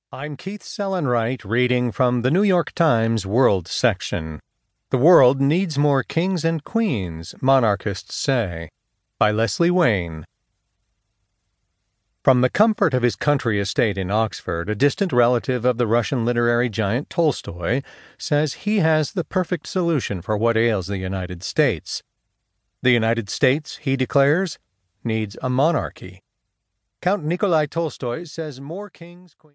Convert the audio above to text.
I'm Keith Sellenwright reading from the New York Times World section. The world needs more kings and queens, monarchists say. By Leslie Wayne. From the comfort of his country estate in Oxford, a distant relative of the Russian literary giant Tolstoy says he has the perfect solution for what ails the United States. The United States, he declares, needs a monarchy. Count Nikolai Tolstoy says more kings, queens...